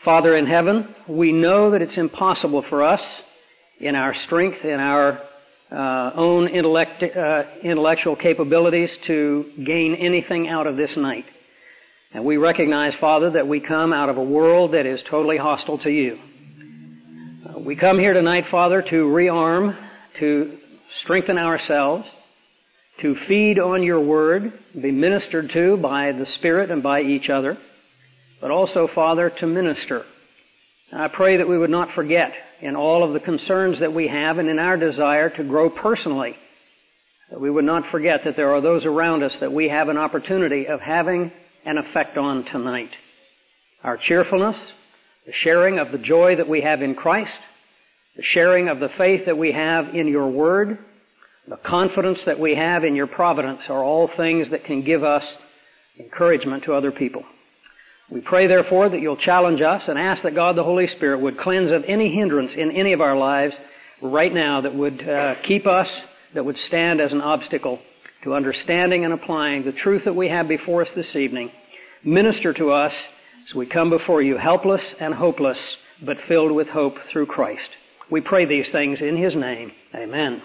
Father in heaven, we know that it's impossible for us in our strength, in our own intellectual capabilities to gain anything out of this night. And we recognize, Father, that we come out of a world that is totally hostile to you. We come here tonight, Father, to rearm, to strengthen ourselves, to feed on your word, be ministered to by the Spirit and by each other, but also, Father, to minister. And I pray that we would not forget in all of the concerns that we have and in our desire to grow personally, that we would not forget that there are those around us that we have an opportunity of having an effect on tonight. Our cheerfulness, the sharing of the joy that we have in Christ, the sharing of the faith that we have in your word, the confidence that we have in your providence are all things that can give us encouragement to other people. We pray, therefore, that you'll challenge us and ask that God the Holy Spirit would cleanse of any hindrance in any of our lives right now that would keep us, that would stand as an obstacle to understanding and applying the truth that we have before us this evening. Minister to us as we come before you helpless and hopeless, but filled with hope through Christ. We pray these things in His name. Amen.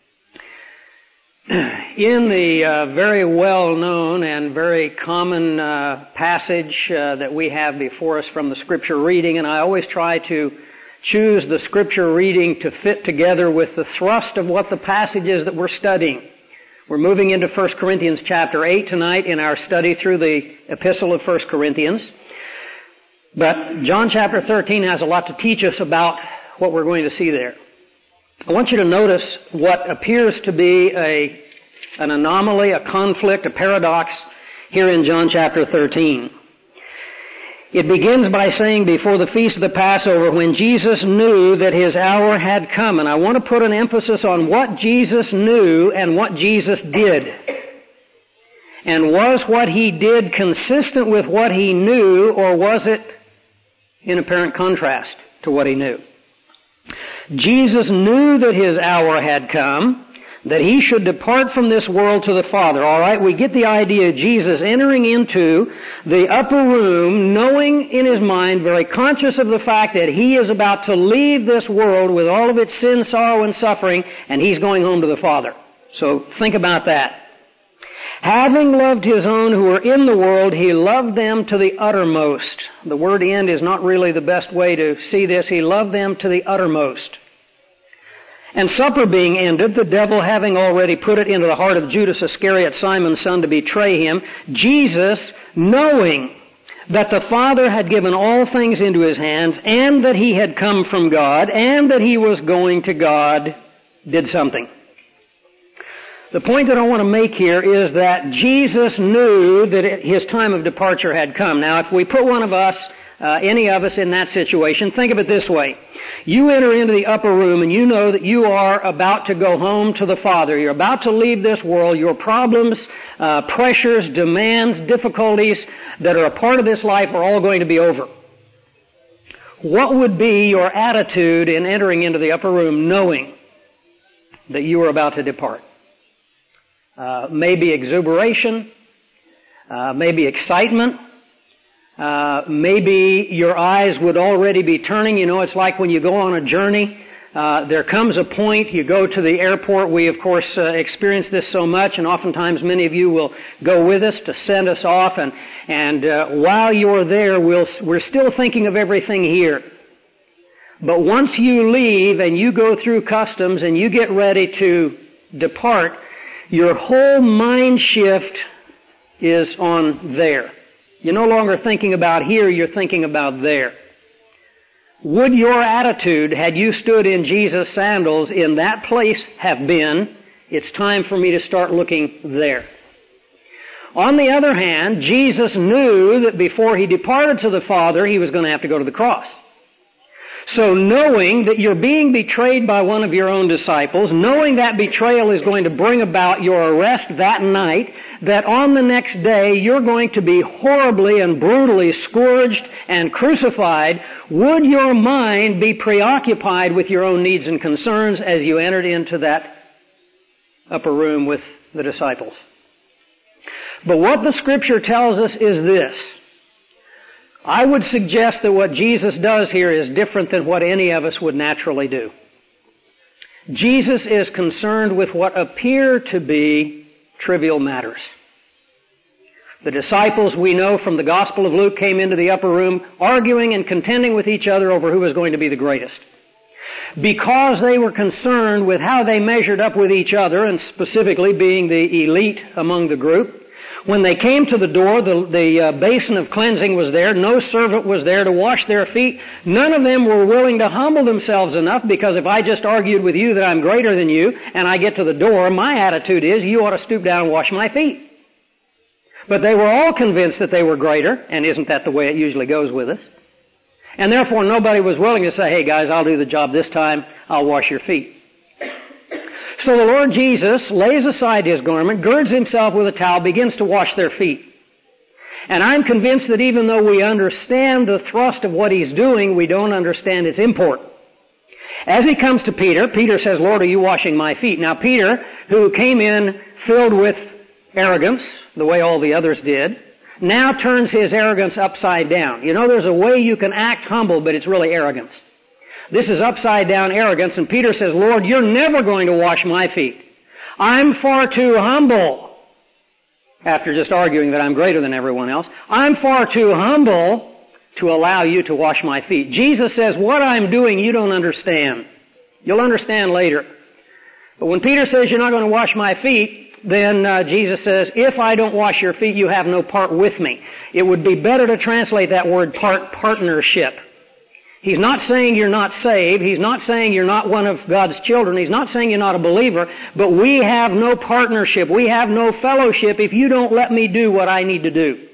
In the very well-known and very common passage that we have before us from the Scripture reading, and I always try to choose the Scripture reading to fit together with the thrust of what the passage is that we're studying. We're moving into 1 Corinthians chapter 8 tonight in our study through the epistle of 1 Corinthians. But John chapter 13 has a lot to teach us about what we're going to see there. I want you to notice what appears to be an anomaly, a conflict, a paradox here in John chapter 13. It begins by saying, before the feast of the Passover, when Jesus knew that His hour had come. And I want to put an emphasis on what Jesus knew and what Jesus did. And was what He did consistent with what He knew, or was it in apparent contrast to what He knew? Jesus knew that His hour had come, that He should depart from this world to the Father. All right, we get the idea of Jesus entering into the upper room, knowing in His mind, very conscious of the fact that He is about to leave this world with all of its sin, sorrow, and suffering, and He's going home to the Father. So think about that. Having loved His own who were in the world, He loved them to the uttermost. The word end is not really the best way to see this. He loved them to the uttermost. And supper being ended, the devil having already put it into the heart of Judas Iscariot, Simon's son, to betray Him, Jesus, knowing that the Father had given all things into His hands, and that He had come from God, and that He was going to God, did something. The point that I want to make here is that Jesus knew that His time of departure had come. Now, if we put one of us, any of us in that situation, think of it this way. You enter into the upper room and you know that you are about to go home to the Father. You're about to leave this world. Your problems, pressures, demands, difficulties that are a part of this life are all going to be over. What would be your attitude in entering into the upper room knowing that you are about to depart? Maybe exuberation, maybe excitement, maybe your eyes would already be turning. You know, it's like when you go on a journey, there comes a point, you go to the airport. We, of course, experience this so much, and oftentimes many of you will go with us to send us off, and while you're there, we're still thinking of everything here. But once you leave and you go through customs and you get ready to depart, your whole mind shift is on there. You're no longer thinking about here, you're thinking about there. Would your attitude, had you stood in Jesus' sandals in that place, have been, it's time for me to start looking there? On the other hand, Jesus knew that before He departed to the Father, He was going to have to go to the cross. So knowing that you're being betrayed by one of your own disciples, knowing that betrayal is going to bring about your arrest that night, that on the next day you're going to be horribly and brutally scourged and crucified, would your mind be preoccupied with your own needs and concerns as you entered into that upper room with the disciples? But what the Scripture tells us is this. I would suggest that what Jesus does here is different than what any of us would naturally do. Jesus is concerned with what appear to be trivial matters. The disciples, we know from the Gospel of Luke, came into the upper room arguing and contending with each other over who was going to be the greatest. Because they were concerned with how they measured up with each other, and specifically being the elite among the group, when they came to the door, the basin of cleansing was there. No servant was there to wash their feet. None of them were willing to humble themselves enough, because if I just argued with you that I'm greater than you and I get to the door, my attitude is you ought to stoop down and wash my feet. But they were all convinced that they were greater, and isn't that the way it usually goes with us? And therefore nobody was willing to say, hey guys, I'll do the job this time, I'll wash your feet. So the Lord Jesus lays aside His garment, girds Himself with a towel, begins to wash their feet. And I'm convinced that even though we understand the thrust of what He's doing, we don't understand its import. As He comes to Peter, Peter says, Lord, are you washing my feet? Now Peter, who came in filled with arrogance, the way all the others did, now turns his arrogance upside down. You know, there's a way you can act humble, but it's really arrogance. This is upside down arrogance, and Peter says, Lord, you're never going to wash my feet. I'm far too humble. After just arguing that I'm greater than everyone else, I'm far too humble to allow you to wash my feet. Jesus says, what I'm doing you don't understand. You'll understand later. But when Peter says you're not going to wash my feet, then Jesus says, if I don't wash your feet, you have no part with me. It would be better to translate that word partnership. He's not saying you're not saved. He's not saying you're not one of God's children. He's not saying you're not a believer. But we have no partnership. We have no fellowship if you don't let me do what I need to do.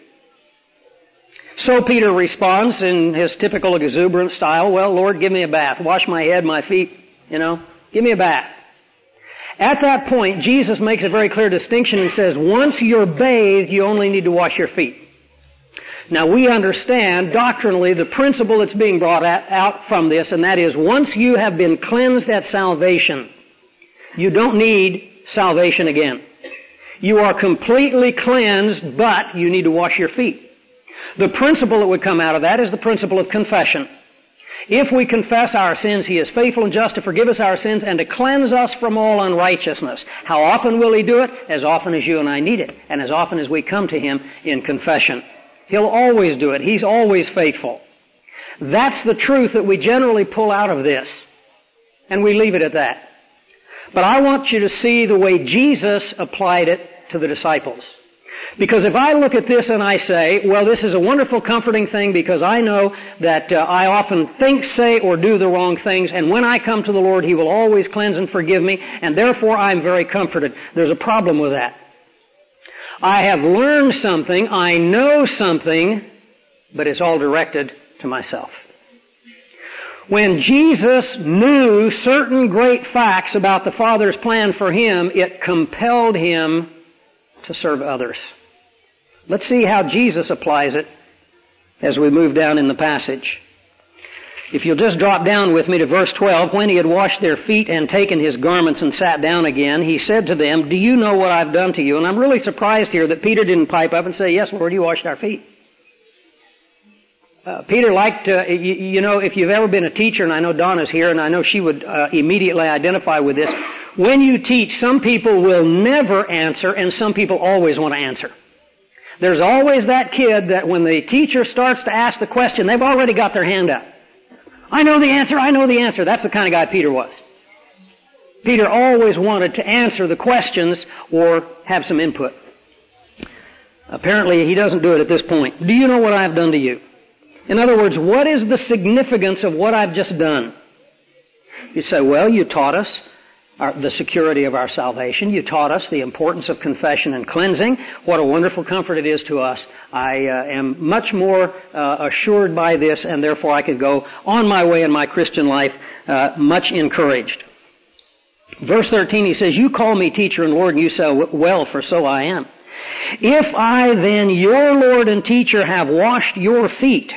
So Peter responds in his typical exuberant style, well, Lord, give me a bath. Wash my head, my feet, give me a bath. At that point, Jesus makes a very clear distinction and says, once you're bathed, you only need to wash your feet. Now we understand doctrinally the principle that's being brought out from this, and that is once you have been cleansed at salvation, you don't need salvation again. You are completely cleansed, but you need to wash your feet. The principle that would come out of that is the principle of confession. If we confess our sins, He is faithful and just to forgive us our sins and to cleanse us from all unrighteousness. How often will He do it? As often as you and I need it, and as often as we come to Him in confession. He'll always do it. He's always faithful. That's the truth that we generally pull out of this, and we leave it at that. But I want you to see the way Jesus applied it to the disciples. Because if I look at this and I say, well, this is a wonderful, comforting thing because I know that I often think, say, or do the wrong things, and when I come to the Lord, He will always cleanse and forgive me, and therefore I'm very comforted. There's a problem with that. I have learned something, I know something, but it's all directed to myself. When Jesus knew certain great facts about the Father's plan for Him, it compelled Him to serve others. Let's see how Jesus applies it as we move down in the passage. If you'll just drop down with me to verse 12, when He had washed their feet and taken His garments and sat down again, He said to them, do you know what I've done to you? And I'm really surprised here that Peter didn't pipe up and say, yes, Lord, you washed our feet. Peter liked, if you've ever been a teacher, and I know Donna's here, and I know she would immediately identify with this, when you teach, some people will never answer, and some people always want to answer. There's always that kid that when the teacher starts to ask the question, they've already got their hand up. I know the answer. That's the kind of guy Peter was. Peter always wanted to answer the questions or have some input. Apparently he doesn't do it at this point. Do you know what I've done to you? In other words, what is the significance of what I've just done? You say, well, you taught us the security of our salvation. You taught us the importance of confession and cleansing. What a wonderful comfort it is to us. I am much more assured by this, and therefore I can go on my way in my Christian life much encouraged. Verse 13, he says, you call me teacher and Lord, and you say, well, for so I am. If I then, your Lord and teacher, have washed your feet,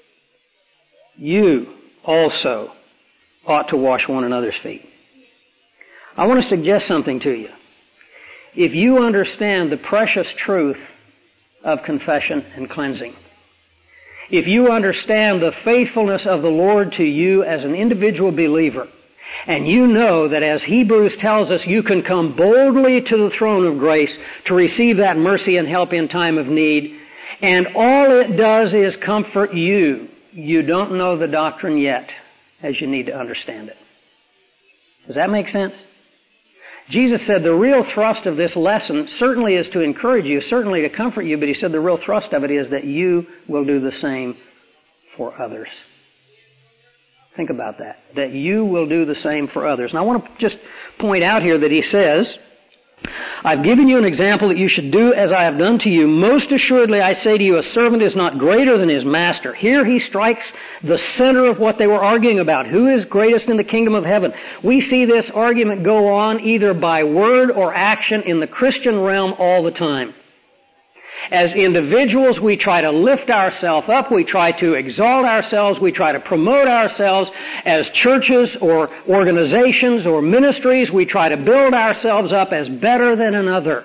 you also ought to wash one another's feet. I want to suggest something to you. If you understand the precious truth of confession and cleansing, if you understand the faithfulness of the Lord to you as an individual believer, and you know that as Hebrews tells us, you can come boldly to the throne of grace to receive that mercy and help in time of need, and all it does is comfort you. You don't know the doctrine yet, as you need to understand it. Does that make sense? Jesus said the real thrust of this lesson certainly is to encourage you, certainly to comfort you, but He said the real thrust of it is that you will do the same for others. Think about that. That you will do the same for others. And I want to just point out here that He says, I've given you an example that you should do as I have done to you. Most assuredly, I say to you, a servant is not greater than his master. Here He strikes the center of what they were arguing about. Who is greatest in the kingdom of heaven? We see this argument go on either by word or action in the Christian realm all the time. As individuals, we try to lift ourselves up, we try to exalt ourselves, we try to promote ourselves. As churches or organizations or ministries, we try to build ourselves up as better than another.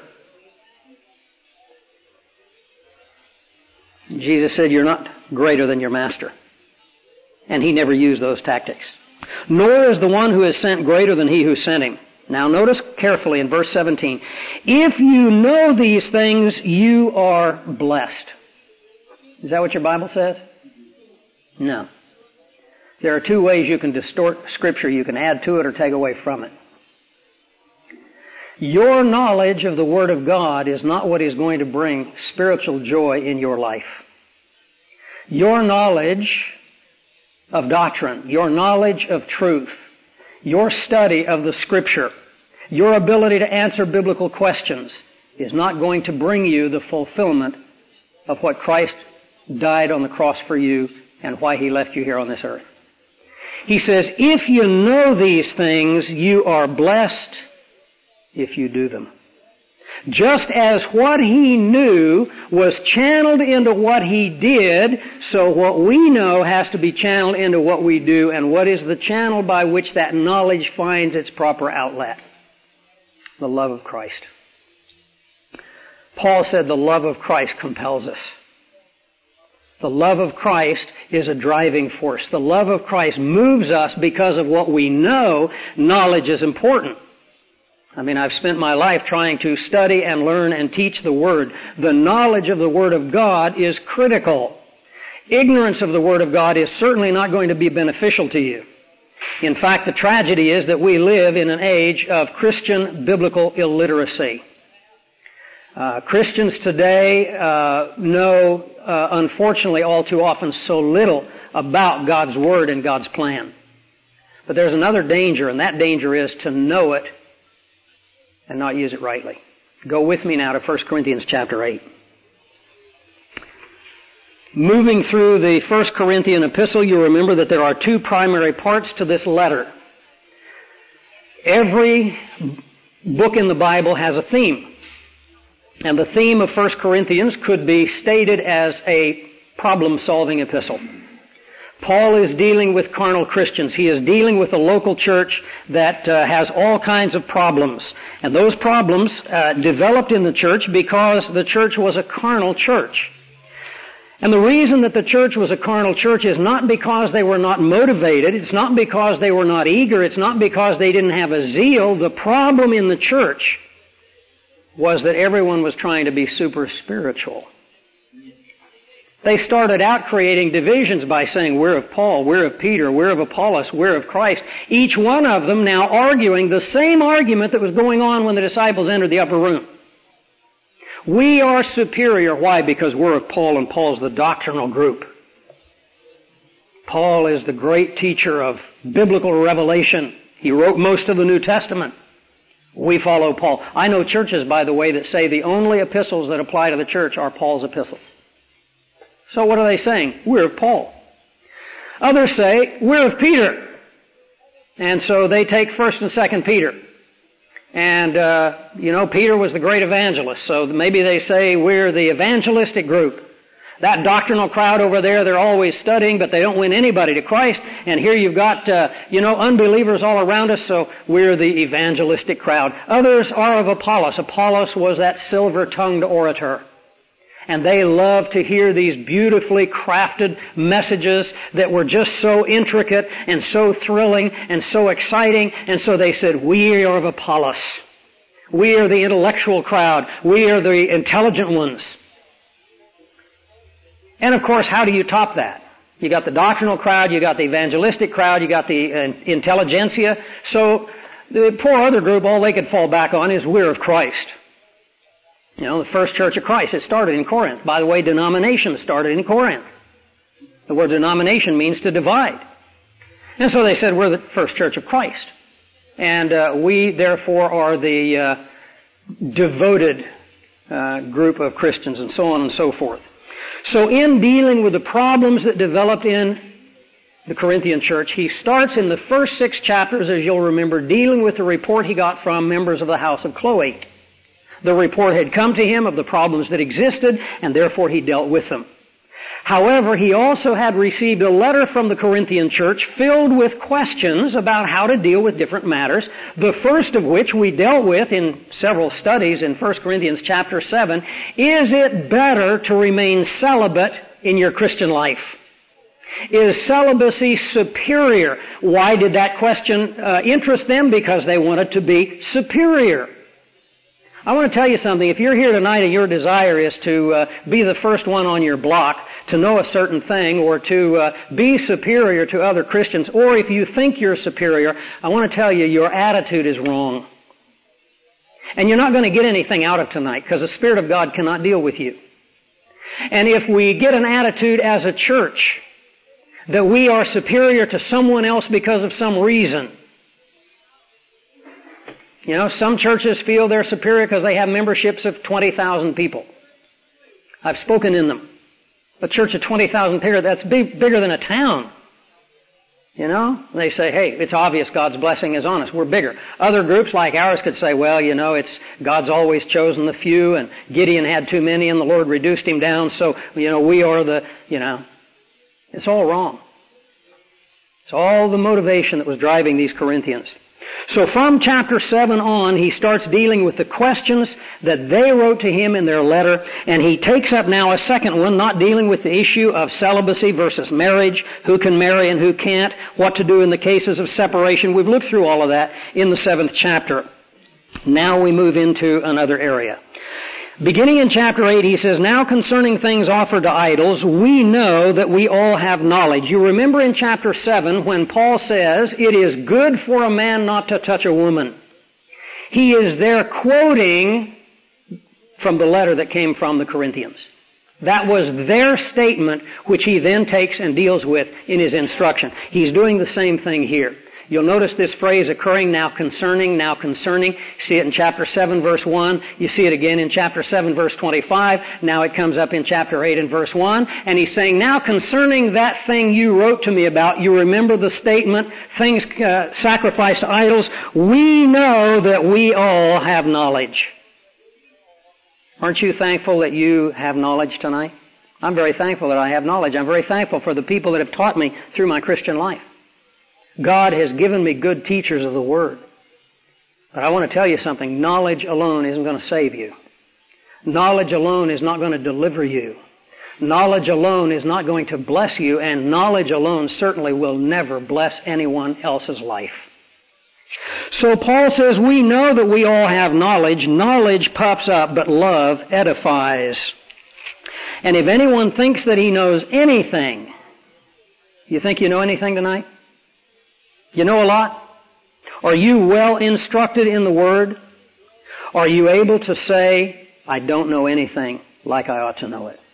Jesus said, you're not greater than your master. And He never used those tactics. Nor is the one who is sent greater than he who sent him. Now notice carefully in verse 17. If you know these things, you are blessed. Is that what your Bible says? No. There are two ways you can distort Scripture. You can add to it or take away from it. Your knowledge of the Word of God is not what is going to bring spiritual joy in your life. Your knowledge of doctrine, your knowledge of truth, your study of the Scripture, your ability to answer biblical questions is not going to bring you the fulfillment of what Christ died on the cross for you and why He left you here on this earth. He says, if you know these things, you are blessed if you do them. Just as what He knew was channeled into what He did, so what we know has to be channeled into what we do. And what is the channel by which that knowledge finds its proper outlet? The love of Christ. Paul said the love of Christ compels us. The love of Christ is a driving force. The love of Christ moves us because of what we know. Knowledge is important. I mean, I've spent my life trying to study and learn and teach the Word. The knowledge of the Word of God is critical. Ignorance of the Word of God is certainly not going to be beneficial to you. In fact, the tragedy is that we live in an age of Christian biblical illiteracy. Christians today know, unfortunately, all too often so little about God's Word and God's plan. But there's another danger, and that danger is to know it and not use it rightly. Go with me now to 1 Corinthians chapter 8. Moving through the 1 Corinthian epistle, you remember that there are two primary parts to this letter. Every book in the Bible has a theme. And the theme of 1 Corinthians could be stated as a problem-solving epistle. Paul is dealing with carnal Christians. He is dealing with a local church that has all kinds of problems. And those problems developed in the church because the church was a carnal church. And the reason that the church was a carnal church is not because they were not motivated. It's not because they were not eager. It's not because they didn't have a zeal. The problem in the church was that everyone was trying to be super spiritual. They started out creating divisions by saying, we're of Paul, we're of Peter, we're of Apollos, we're of Christ. Each one of them now arguing the same argument that was going on when the disciples entered the upper room. We are superior. Why? Because we're of Paul, and Paul's the doctrinal group. Paul is the great teacher of biblical revelation. He wrote most of the New Testament. We follow Paul. I know churches, by the way, that say the only epistles that apply to the church are Paul's epistles. So what are they saying? We're of Paul. Others say, we're of Peter. And so they take 1st and 2nd Peter. And, Peter was the great evangelist. So maybe they say we're the evangelistic group. That doctrinal crowd over there, they're always studying, but they don't win anybody to Christ. And here you've got, unbelievers all around us, so we're the evangelistic crowd. Others are of Apollos. Apollos was that silver-tongued orator. And they loved to hear these beautifully crafted messages that were just so intricate and so thrilling and so exciting. And so they said, we are of Apollos. We are the intellectual crowd. We are the intelligent ones. And of course, how do you top that? You got the doctrinal crowd, you got the evangelistic crowd, you got the intelligentsia. So the poor other group, all they could fall back on is we're of Christ. You know, the first church of Christ, it started in Corinth. By the way, denomination started in Corinth. The word denomination means to divide. And so they said, we're the first church of Christ. And we, therefore, are the devoted group of Christians, and so on and so forth. So in dealing with the problems that developed in the Corinthian church, he starts in the first 6 chapters, as you'll remember, dealing with the report he got from members of the house of Chloe. The report had come to him of the problems that existed, and therefore he dealt with them. However, he also had received a letter from the Corinthian church filled with questions about how to deal with different matters, the first of which we dealt with in several studies in 1 Corinthians chapter 7. Is it better to remain celibate in your Christian life? Is celibacy superior? Why did that question interest them? Because they wanted to be superior. I want to tell you something. If you're here tonight and your desire is to be the first one on your block, to know a certain thing, or to be superior to other Christians, or if you think you're superior, I want to tell you your attitude is wrong. And you're not going to get anything out of tonight, because the Spirit of God cannot deal with you. And if we get an attitude as a church that we are superior to someone else because of some reason, you know, some churches feel they're superior because they have memberships of 20,000 people. I've spoken in them. A church of 20,000 people, that's bigger than a town. You know? They say, hey, it's obvious God's blessing is on us. We're bigger. Other groups like ours could say, well, you know, it's God's always chosen the few, and Gideon had too many and the Lord reduced him down, so, you know, we are the, you know. It's all wrong. It's all the motivation that was driving these Corinthians. So from chapter 7 on, he starts dealing with the questions that they wrote to him in their letter, and he takes up now a second one, not dealing with the issue of celibacy versus marriage, who can marry and who can't, what to do in the cases of separation. We've looked through all of that in the 7th chapter. Now we move into another area. Beginning in chapter 8, he says, now concerning things offered to idols, we know that we all have knowledge. You remember in chapter 7 when Paul says, it is good for a man not to touch a woman. He is there quoting from the letter that came from the Corinthians. That was their statement, which he then takes and deals with in his instruction. He's doing the same thing here. You'll notice this phrase occurring, now concerning, now concerning. See it in chapter 7 verse 1. You see it again in chapter 7 verse 25. Now it comes up in chapter 8 and verse 1. And he's saying, now concerning that thing you wrote to me about, you remember the statement, things sacrificed to idols, we know that we all have knowledge. Aren't you thankful that you have knowledge tonight? I'm very thankful that I have knowledge. I'm very thankful for the people that have taught me through my Christian life. God has given me good teachers of the Word. But I want to tell you something. Knowledge alone isn't going to save you. Knowledge alone is not going to deliver you. Knowledge alone is not going to bless you, and knowledge alone certainly will never bless anyone else's life. So Paul says, we know that we all have knowledge. Knowledge puffs up, but love edifies. And if anyone thinks that he knows anything, you think you know anything tonight? You know a lot? Are you well instructed in the Word? Are you able to say, I don't know anything like I ought to know it?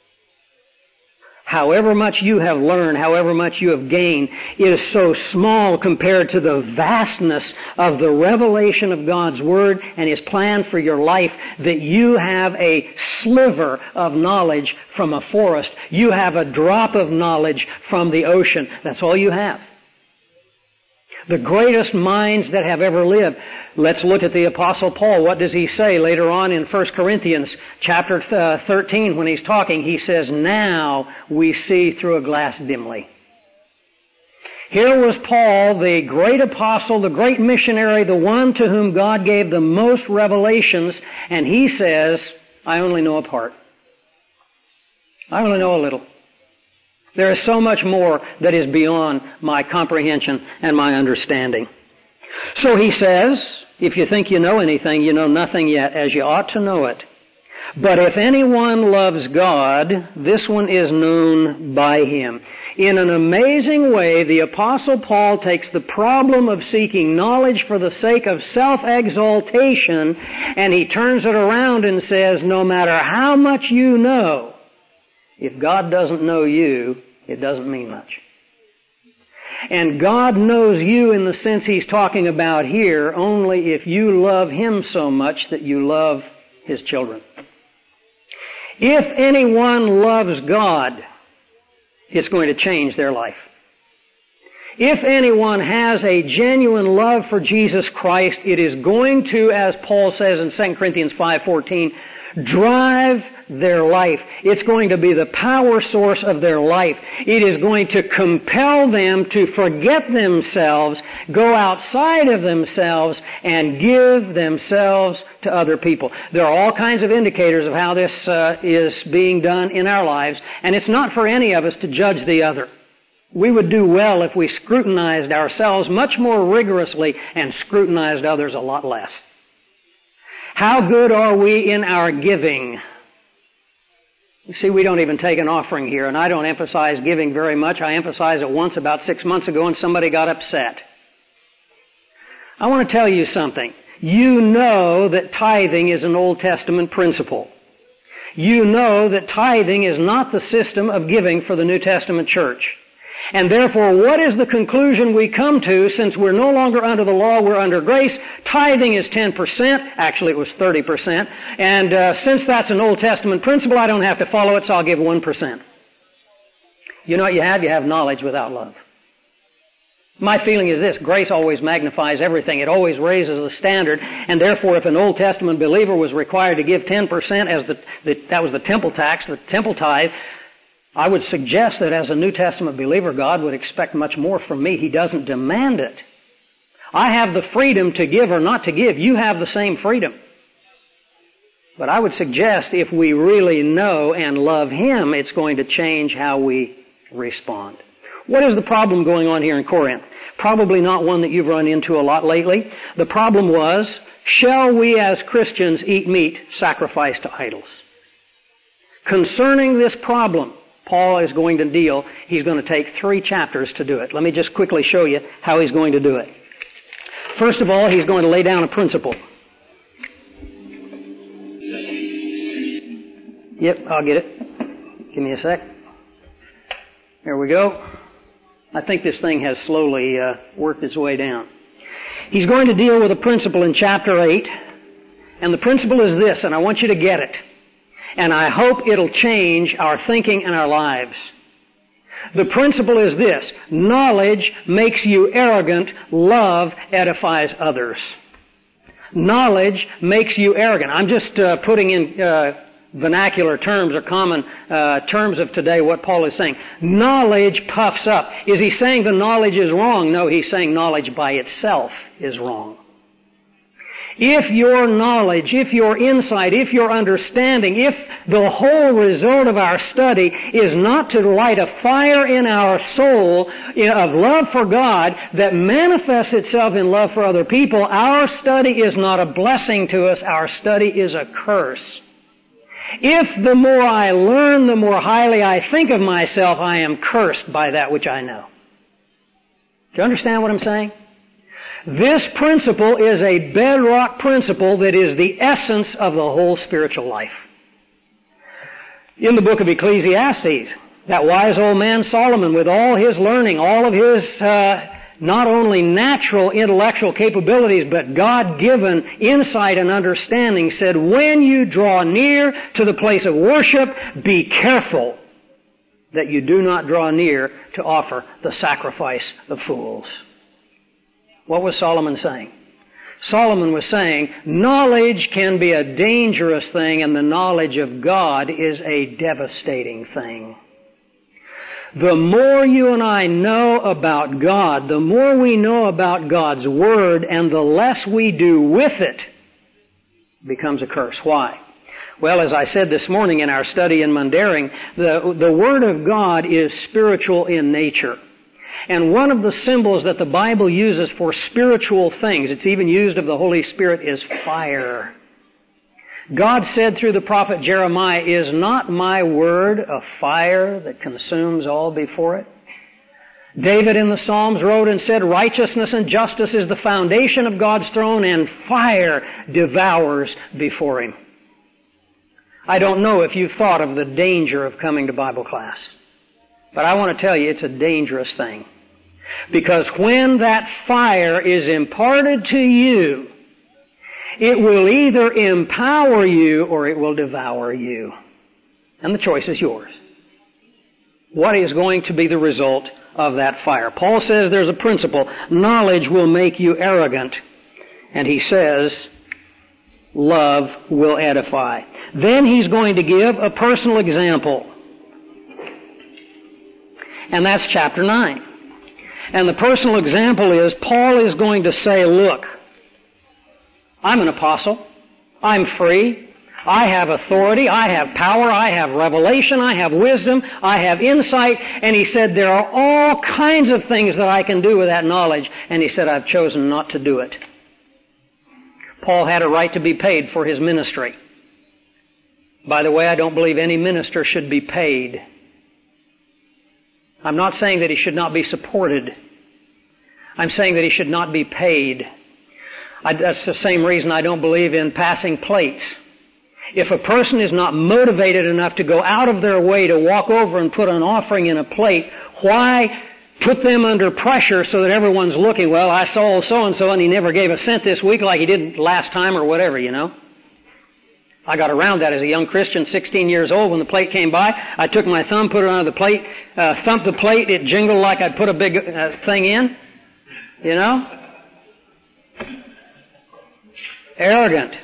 However much you have learned, however much you have gained, is so small compared to the vastness of the revelation of God's Word and His plan for your life that you have a sliver of knowledge from a forest. You have a drop of knowledge from the ocean. That's all you have. The greatest minds that have ever lived. Let's look at the Apostle Paul. What does he say later on in 1 Corinthians chapter 13 when he's talking? He says, now we see through a glass dimly. Here was Paul, the great apostle, the great missionary, the one to whom God gave the most revelations, and he says, I only know a part. I only know a little. There is so much more that is beyond my comprehension and my understanding. So he says, if you think you know anything, you know nothing yet, as you ought to know it. But if anyone loves God, this one is known by him. In an amazing way, the Apostle Paul takes the problem of seeking knowledge for the sake of self-exaltation, and he turns it around and says, no matter how much you know, if God doesn't know you, it doesn't mean much. And God knows you in the sense he's talking about here only if you love him so much that you love his children. If anyone loves God, it's going to change their life. If anyone has a genuine love for Jesus Christ, it is going to, as Paul says in 2 Corinthians 5:14, drive their life. It's going to be the power source of their life. It is going to compel them to forget themselves, go outside of themselves, and give themselves to other people. There are all kinds of indicators of how this is being done in our lives, and it's not for any of us to judge the other. We would do well if we scrutinized ourselves much more rigorously and scrutinized others a lot less. How good are we in our giving? You see, we don't even take an offering here, and I don't emphasize giving very much. I emphasized it once about 6 months ago, and somebody got upset. I want to tell you something. You know that tithing is an Old Testament principle. You know that tithing is not the system of giving for the New Testament church. And therefore, what is the conclusion we come to since we're no longer under the law, we're under grace? Tithing is 10%. Actually, it was 30%. And since that's an Old Testament principle, I don't have to follow it, so I'll give 1%. You know what you have? You have knowledge without love. My feeling is this: grace always magnifies everything. It always raises the standard, and therefore if an Old Testament believer was required to give 10% as that was the temple tax, the temple tithe, I would suggest that as a New Testament believer, God would expect much more from me. He doesn't demand it. I have the freedom to give or not to give. You have the same freedom. But I would suggest if we really know and love Him, it's going to change how we respond. What is the problem going on here in Corinth? Probably not one that you've run into a lot lately. The problem was, shall we as Christians eat meat sacrificed to idols? Concerning this problem, Paul is going to deal. He's going to take 3 chapters to do it. Let me just quickly show you how he's going to do it. First of all, he's going to lay down a principle. Yep, I'll get it. Give me a sec. There we go. I think this thing has slowly worked its way down. He's going to deal with a principle in chapter 8, and the principle is this, and I want you to get it. And I hope it'll change our thinking and our lives. The principle is this: knowledge makes you arrogant, love edifies others. Knowledge makes you arrogant. I'm just putting in vernacular terms or common terms of today what Paul is saying. Knowledge puffs up. Is he saying the knowledge is wrong? No, he's saying knowledge by itself is wrong. If your knowledge, if your insight, if your understanding, if the whole result of our study is not to light a fire in our soul of love for God that manifests itself in love for other people, our study is not a blessing to us, our study is a curse. If the more I learn, the more highly I think of myself, I am cursed by that which I know. Do you understand what I'm saying? This principle is a bedrock principle that is the essence of the whole spiritual life. In the book of Ecclesiastes, that wise old man Solomon, with all his learning, all of his not only natural intellectual capabilities, but God-given insight and understanding, said, when you draw near to the place of worship, be careful that you do not draw near to offer the sacrifice of fools. What was Solomon saying? Solomon was saying, knowledge can be a dangerous thing, and the knowledge of God is a devastating thing. The more you and I know about God, the more we know about God's Word, and the less we do with it, becomes a curse. Why? Well, as I said this morning in our study in Mundaring, the Word of God is spiritual in nature. And one of the symbols that the Bible uses for spiritual things, it's even used of the Holy Spirit, is fire. God said through the prophet Jeremiah, "Is not my word a fire that consumes all before it?" David in the Psalms wrote and said, "Righteousness and justice is the foundation of God's throne, and fire devours before Him." I don't know if you've thought of the danger of coming to Bible class, but I want to tell you it's a dangerous thing. Because when that fire is imparted to you, it will either empower you or it will devour you. And the choice is yours. What is going to be the result of that fire? Paul says there's a principle. Knowledge will make you arrogant. And he says, love will edify. Then he's going to give a personal example. And that's chapter 9. And the personal example is, Paul is going to say, look, I'm an apostle. I'm free. I have authority. I have power. I have revelation. I have wisdom. I have insight. And he said, there are all kinds of things that I can do with that knowledge. And he said, I've chosen not to do it. Paul had a right to be paid for his ministry. By the way, I don't believe any minister should be paid. I'm not saying that he should not be supported. I'm saying that he should not be paid. That's the same reason I don't believe in passing plates. If a person is not motivated enough to go out of their way to walk over and put an offering in a plate, why put them under pressure so that everyone's looking, well, I saw so-and-so and he never gave a cent this week like he did last time or whatever, you know? I got around that as a young Christian, 16 years old. When the plate came by, I took my thumb, put it on the plate, thumped the plate, it jingled like I'd put a big thing in. You know? Arrogant.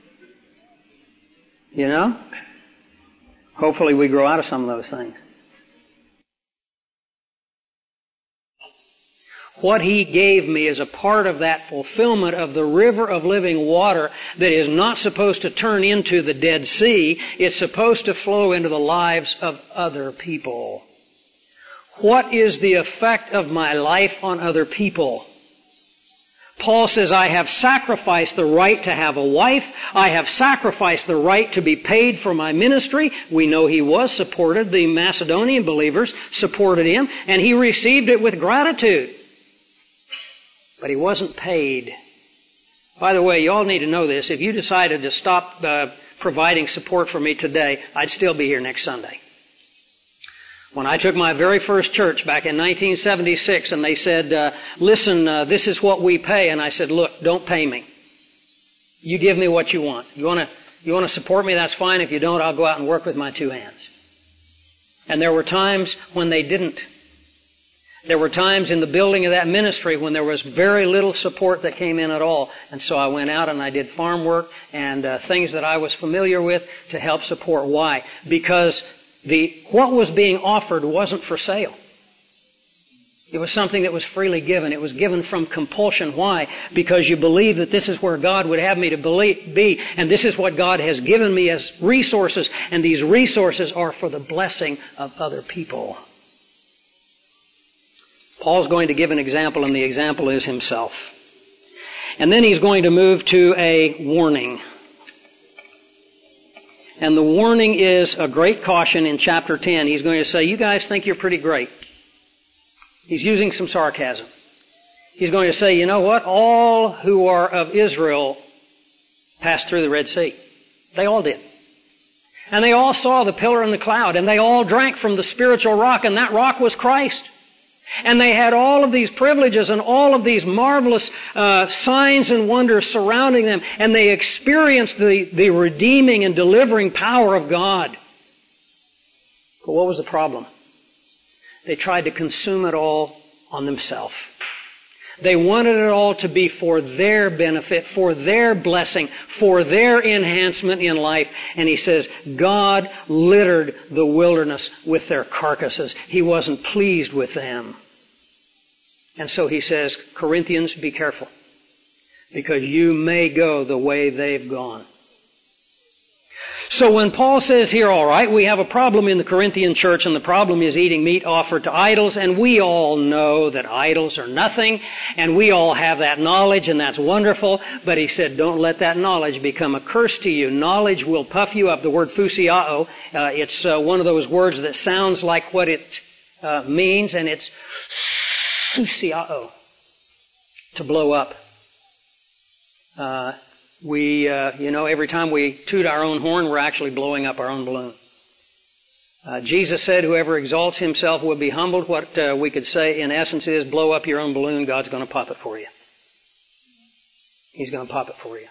You know? Hopefully we grow out of some of those things. What He gave me is a part of that fulfillment of the river of living water that is not supposed to turn into the Dead Sea. It's supposed to flow into the lives of other people. What is the effect of my life on other people? Paul says, I have sacrificed the right to have a wife. I have sacrificed the right to be paid for my ministry. We know he was supported. The Macedonian believers supported him, and he received it with gratitude. But he wasn't paid. By the way, you all need to know this. If you decided to stop providing support for me today, I'd still be here next Sunday. When I took my very first church back in 1976 and they said, listen, this is what we pay. And I said, look, don't pay me. You give me what you want. You want to support me? That's fine. If you don't, I'll go out and work with my two hands. And there were times when they didn't. There were times in the building of that ministry when there was very little support that came in at all. And so I went out and I did farm work and things that I was familiar with to help support. Why? Because what was being offered wasn't for sale. It was something that was freely given. It was given from compulsion. Why? Because you believe that this is where God would have me to be, and this is what God has given me as resources, and these resources are for the blessing of other people. Paul's going to give an example, and the example is himself. And then he's going to move to a warning. And the warning is a great caution in chapter 10. He's going to say, you guys think you're pretty great. He's using some sarcasm. He's going to say, you know what? All who are of Israel passed through the Red Sea. They all did. And they all saw the pillar and the cloud, and they all drank from the spiritual rock, and that rock was Christ. And they had all of these privileges and all of these marvelous signs and wonders surrounding them, and they experienced the redeeming and delivering power of God. But what was the problem? They tried to consume it all on themselves. They wanted it all to be for their benefit, for their blessing, for their enhancement in life. And he says, God littered the wilderness with their carcasses. He wasn't pleased with them. And so he says, Corinthians, be careful, because you may go the way they've gone. So when Paul says here, all right, we have a problem in the Corinthian church, and the problem is eating meat offered to idols, and we all know that idols are nothing, and we all have that knowledge, and that's wonderful, but he said, don't let that knowledge become a curse to you. Knowledge will puff you up. The word phusiao, it's one of those words that sounds like what it means, and it's phusiao, to blow up. Every time we toot our own horn, we're actually blowing up our own balloon. Jesus said, whoever exalts himself will be humbled. What we could say in essence is, blow up your own balloon, God's going to pop it for you. He's going to pop it for you.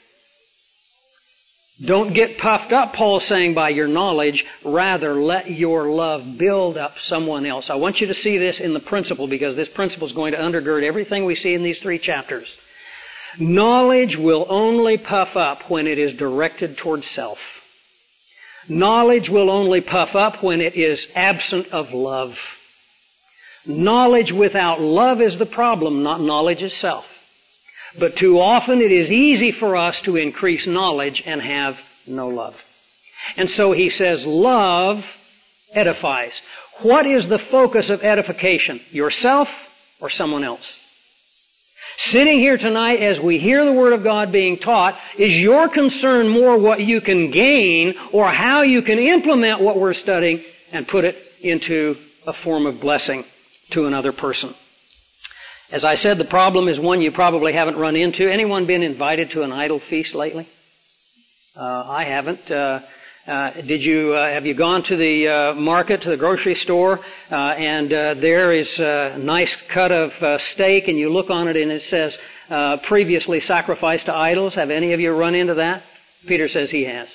Don't get puffed up, Paul's saying, by your knowledge. Rather, let your love build up someone else. I want you to see this in the principle, because this principle is going to undergird everything we see in these 3 chapters. Knowledge will only puff up when it is directed towards self. Knowledge will only puff up when it is absent of love. Knowledge without love is the problem, not knowledge itself. But too often it is easy for us to increase knowledge and have no love. And so he says, love edifies. What is the focus of edification? Yourself or someone else? Sitting here tonight as we hear the Word of God being taught, is your concern more what you can gain or how you can implement what we're studying and put it into a form of blessing to another person? As I said, the problem is one you probably haven't run into. Anyone been invited to an idol feast lately? I haven't. Have you gone to the market, to the grocery store, and there is a nice cut of steak, and you look on it and it says, previously sacrificed to idols? Have any of you run into that? Peter says he has.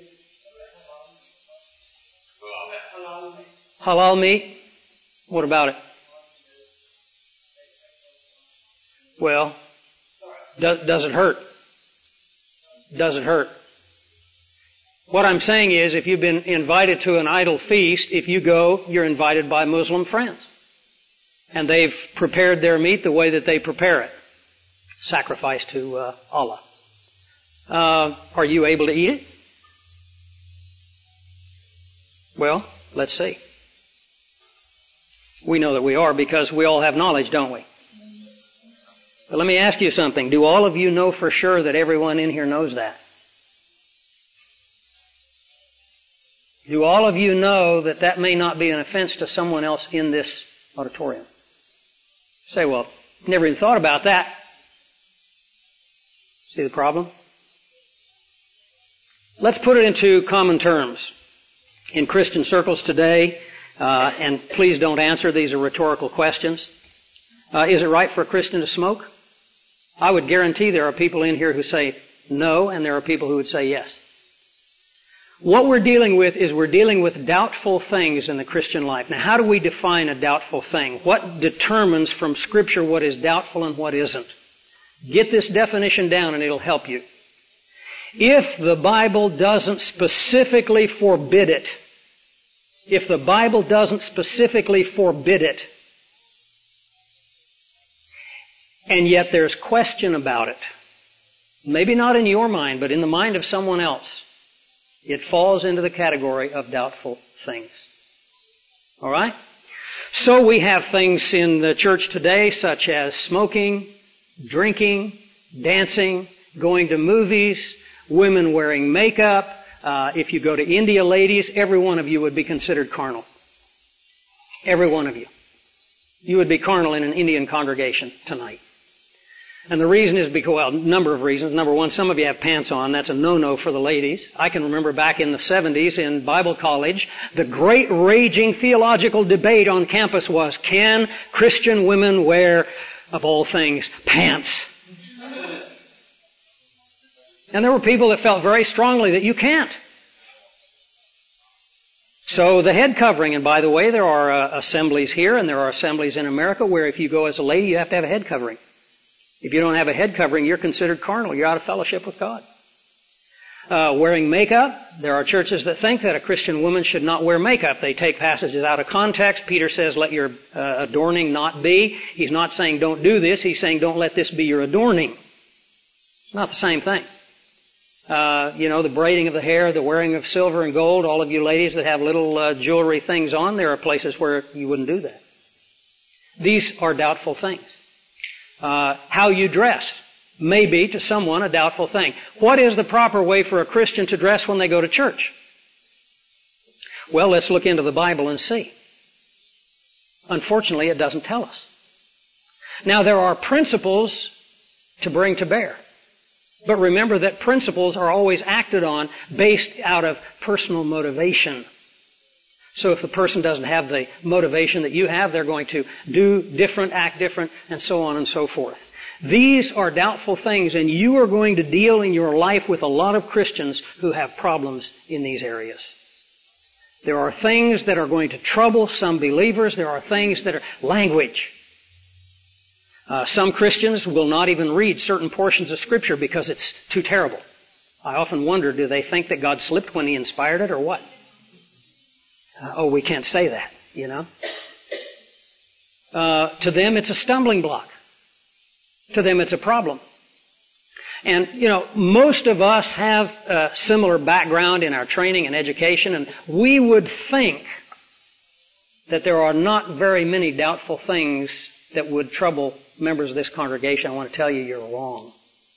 Halal meat? What about it? Well, does it hurt? Does it hurt? What I'm saying is, if you've been invited to an idol feast, if you go, you're invited by Muslim friends. And they've prepared their meat the way that they prepare it. Sacrifice to Allah. Are you able to eat it? Well, let's see. We know that we are, because we all have knowledge, don't we? But let me ask you something. Do all of you know for sure that everyone in here knows that? Do all of you know that that may not be an offense to someone else in this auditorium? Say, well, never even thought about that. See the problem? Let's put it into common terms. In Christian circles today, and please don't answer, these are rhetorical questions. Is it right for a Christian to smoke? I would guarantee there are people in here who say no, and there are people who would say yes. What we're dealing with is we're dealing with doubtful things in the Christian life. Now, how do we define a doubtful thing? What determines from Scripture what is doubtful and what isn't? Get this definition down and it'll help you. If the Bible doesn't specifically forbid it, and yet there's question about it, maybe not in your mind, but in the mind of someone else, it falls into the category of doubtful things. All right? So we have things in the church today such as smoking, drinking, dancing, going to movies, women wearing makeup. If you go to India, ladies, every one of you would be considered carnal. Every one of you. You would be carnal in an Indian congregation tonight. And the reason is because, well, a number of reasons. Number one, some of you have pants on. That's a no-no for the ladies. I can remember back in the 70s in Bible college, the great raging theological debate on campus was, can Christian women wear, of all things, pants? And there were people that felt very strongly that you can't. So the head covering, and by the way, there are assemblies here and there are assemblies in America where if you go as a lady, you have to have a head covering. If you don't have a head covering, you're considered carnal. You're out of fellowship with God. Wearing makeup. There are churches that think that a Christian woman should not wear makeup. They take passages out of context. Peter says, let your adorning not be. He's not saying don't do this. He's saying don't let this be your adorning. It's not the same thing. The braiding of the hair, the wearing of silver and gold, all of you ladies that have little jewelry things on, there are places where you wouldn't do that. These are doubtful things. How you dress may be to someone a doubtful thing. What is the proper way for a Christian to dress when they go to church? Well, let's look into the Bible and see. Unfortunately, it doesn't tell us. Now, there are principles to bring to bear. But remember that principles are always acted on based out of personal motivation. So if the person doesn't have the motivation that you have, they're going to do different, act different, and so on and so forth. These are doubtful things, and you are going to deal in your life with a lot of Christians who have problems in these areas. There are things that are going to trouble some believers. There are things that are language. Some Christians will not even read certain portions of Scripture because it's too terrible. I often wonder, do they think that God slipped when He inspired it or what? We can't say that, To them, it's a stumbling block. To them, it's a problem. And, most of us have a similar background in our training and education, and we would think that there are not very many doubtful things that would trouble members of this congregation. I want to tell you, you're wrong.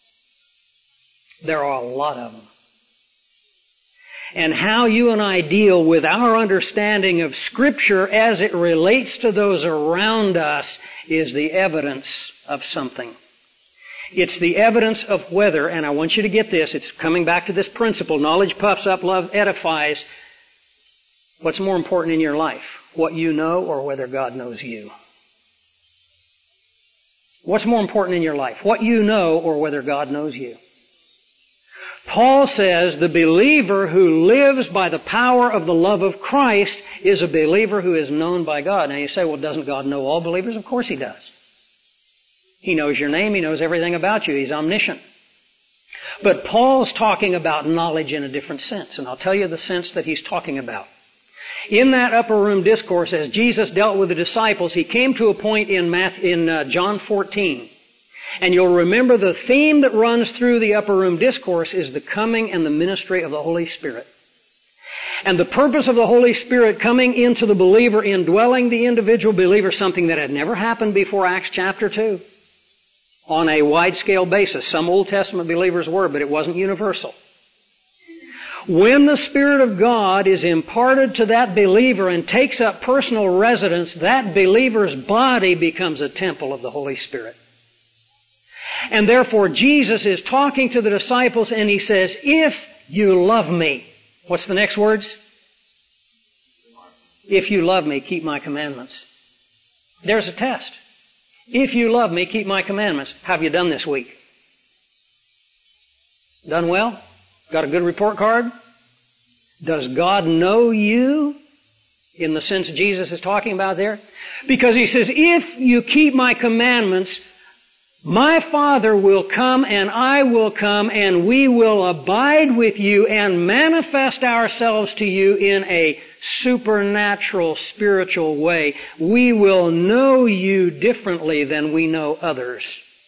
There are a lot of them. And how you and I deal with our understanding of Scripture as it relates to those around us is the evidence of something. It's the evidence of whether, and I want you to get this, it's coming back to this principle, knowledge puffs up, love edifies. What's more important in your life? What you know or whether God knows you? What's more important in your life? What you know or whether God knows you? Paul says the believer who lives by the power of the love of Christ is a believer who is known by God. Now you say, well, doesn't God know all believers? Of course He does. He knows your name. He knows everything about you. He's omniscient. But Paul's talking about knowledge in a different sense, and I'll tell you the sense that he's talking about. In that upper room discourse, as Jesus dealt with the disciples, He came to a point in John 14. And you'll remember the theme that runs through the upper room discourse is the coming and the ministry of the Holy Spirit. And the purpose of the Holy Spirit coming into the believer, indwelling the individual believer, something that had never happened before Acts chapter 2. On a wide-scale basis. Some Old Testament believers were, but it wasn't universal. When the Spirit of God is imparted to that believer and takes up personal residence, that believer's body becomes a temple of the Holy Spirit. And therefore Jesus is talking to the disciples and He says, if you love me. What's the next words? If you love me, keep my commandments. There's a test. If you love me, keep my commandments. How have you done this week? Done well? Got a good report card? Does God know you in the sense Jesus is talking about there? Because He says, if you keep my commandments, my Father will come and I will come and we will abide with you and manifest ourselves to you in a supernatural, spiritual way. We will know you differently than we know others.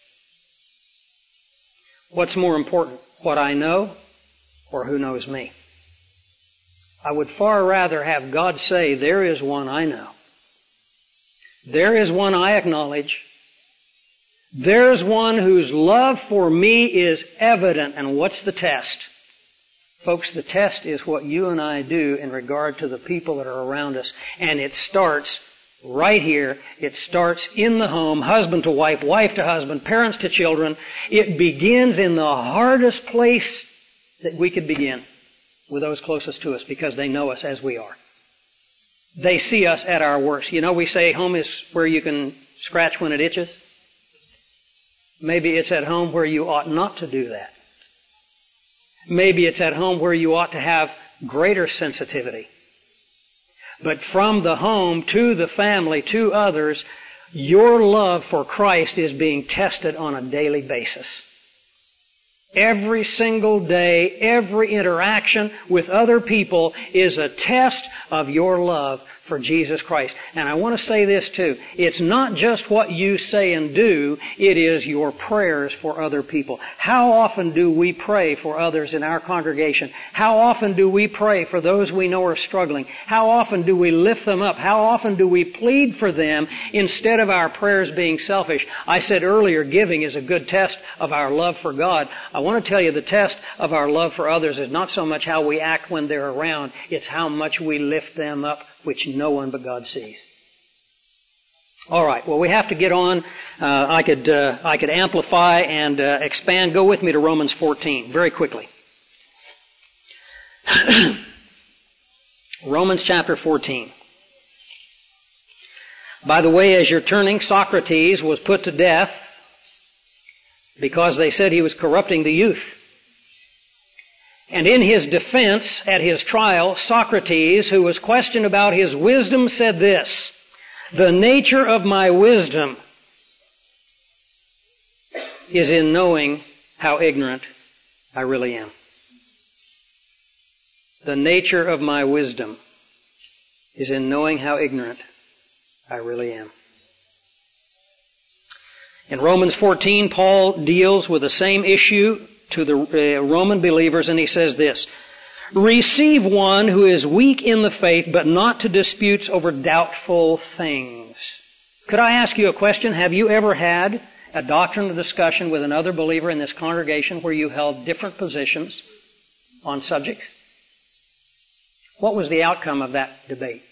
What's more important, what I know or who knows me? I would far rather have God say, there is one I know. There is one I acknowledge. There's one whose love for me is evident. And what's the test? Folks, the test is what you and I do in regard to the people that are around us. And it starts right here. It starts in the home, husband to wife, wife to husband, parents to children. It begins in the hardest place that we could begin, with those closest to us, because they know us as we are. They see us at our worst. You know, we say home is where you can scratch when it itches. Maybe it's at home where you ought not to do that. Maybe it's at home where you ought to have greater sensitivity. But from the home to the family to others, your love for Christ is being tested on a daily basis. Every single day, every interaction with other people is a test of your love for Jesus Christ. And I want to say this too. It's not just what you say and do, it is your prayers for other people. How often do we pray for others in our congregation? How often do we pray for those we know are struggling? How often do we lift them up? How often do we plead for them instead of our prayers being selfish? I said earlier, giving is a good test of our love for God. I want to tell you the test of our love for others is not so much how we act when they're around, it's how much we lift them up, which no one but God sees. All right. Well, we have to get on. I could amplify and expand. Go with me to Romans 14 very quickly. Romans chapter 14. By the way, as you're turning, Socrates was put to death because they said he was corrupting the youth. And in his defense at his trial, Socrates, who was questioned about his wisdom, said this, "The nature of my wisdom is in knowing how ignorant I really am." The nature of my wisdom is in knowing how ignorant I really am. In Romans 14, Paul deals with the same issue to the Roman believers, and he says this, "Receive one who is weak in the faith, but not to disputes over doubtful things." Could I ask you a question? Have you ever had a doctrinal discussion with another believer in this congregation where you held different positions on subjects? What was the outcome of that debate?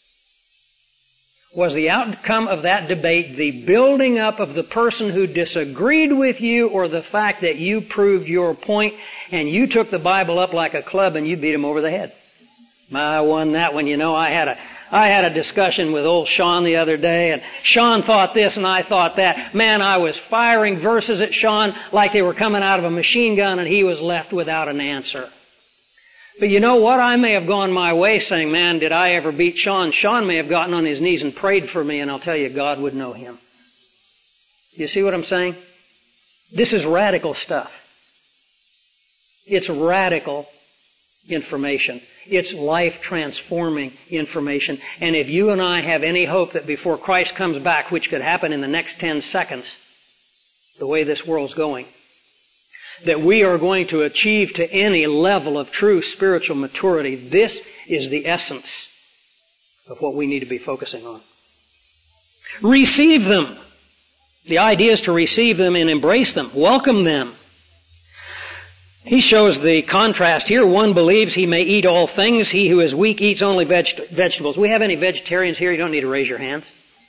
Was the outcome of that debate the building up of the person who disagreed with you, or the fact that you proved your point and you took the Bible up like a club and you beat him over the head? I won that one. You know, I had a discussion with old Sean the other day, and Sean thought this and I thought that. Man, I was firing verses at Sean like they were coming out of a machine gun, and he was left without an answer. But you know what? I may have gone my way saying, man, did I ever beat Sean? Sean may have gotten on his knees and prayed for me, and I'll tell you, God would know him. You see what I'm saying? This is radical stuff. It's radical information. It's life-transforming information. And if you and I have any hope that before Christ comes back, which could happen in the next 10 seconds, the way this world's going, that we are going to achieve to any level of true spiritual maturity, this is the essence of what we need to be focusing on. Receive them. The idea is to receive them and embrace them. Welcome them. He shows the contrast here. One believes he may eat all things. He who is weak eats only vegetables. We have any vegetarians here? You don't need to raise your hands.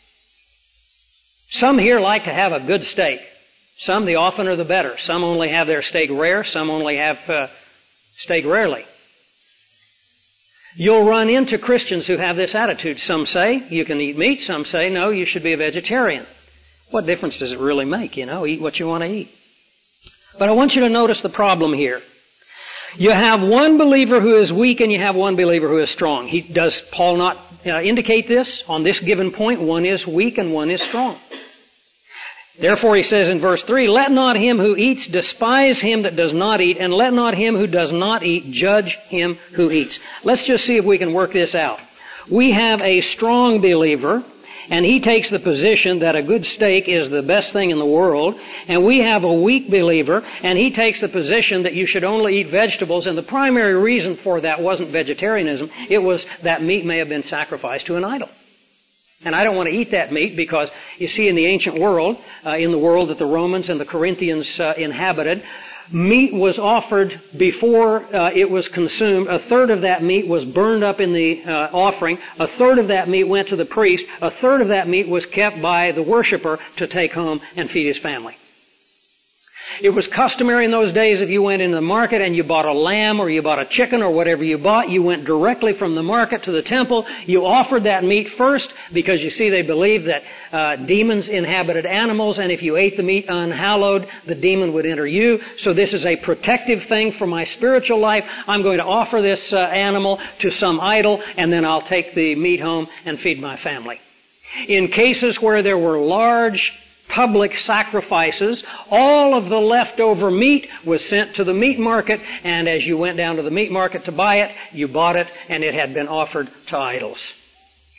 Some here like to have a good steak. Some, the oftener the better. Some only have their steak rare. Some only have steak rarely. You'll run into Christians who have this attitude. Some say you can eat meat. Some say, no, you should be a vegetarian. What difference does it really make? You know, eat what you want to eat. But I want you to notice the problem here. You have one believer who is weak and you have one believer who is strong. Does Paul not indicate this? On this given point, one is weak and one is strong. Therefore, he says in verse 3, "Let not him who eats despise him that does not eat, and let not him who does not eat judge him who eats." Let's just see if we can work this out. We have a strong believer, and he takes the position that a good steak is the best thing in the world. And we have a weak believer, and he takes the position that you should only eat vegetables. And the primary reason for that wasn't vegetarianism. It was that meat may have been sacrificed to an idol. And I don't want to eat that meat because, you see, in the ancient world, in the world that the Romans and the Corinthians inhabited, meat was offered before it was consumed. A third of that meat was burned up in the offering. A third of that meat went to the priest. A third of that meat was kept by the worshiper to take home and feed his family. It was customary in those days if you went into the market and you bought a lamb or you bought a chicken or whatever you bought, you went directly from the market to the temple. You offered that meat first because, you see, they believed that demons inhabited animals, and if you ate the meat unhallowed, the demon would enter you. So this is a protective thing for my spiritual life. I'm going to offer this animal to some idol, and then I'll take the meat home and feed my family. In cases where there were large public sacrifices, all of the leftover meat was sent to the meat market, and as you went down to the meat market to buy it, you bought it, and it had been offered to idols.